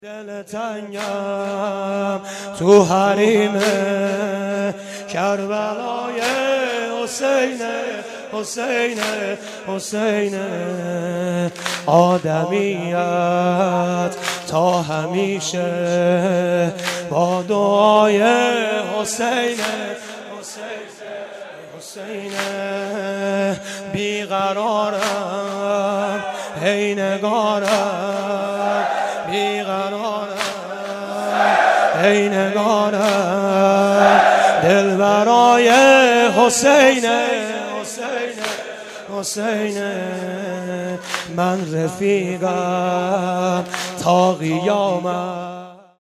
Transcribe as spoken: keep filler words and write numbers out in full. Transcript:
دل تنگم تو حریم کربلای حسین حسین حسین آدمیت تا همیشه با دعای حسین حسین بیقرارم هی نگارم بیقرارم ای نگارم دل برای حسین حسین حسین من رفیقم تا قیامت.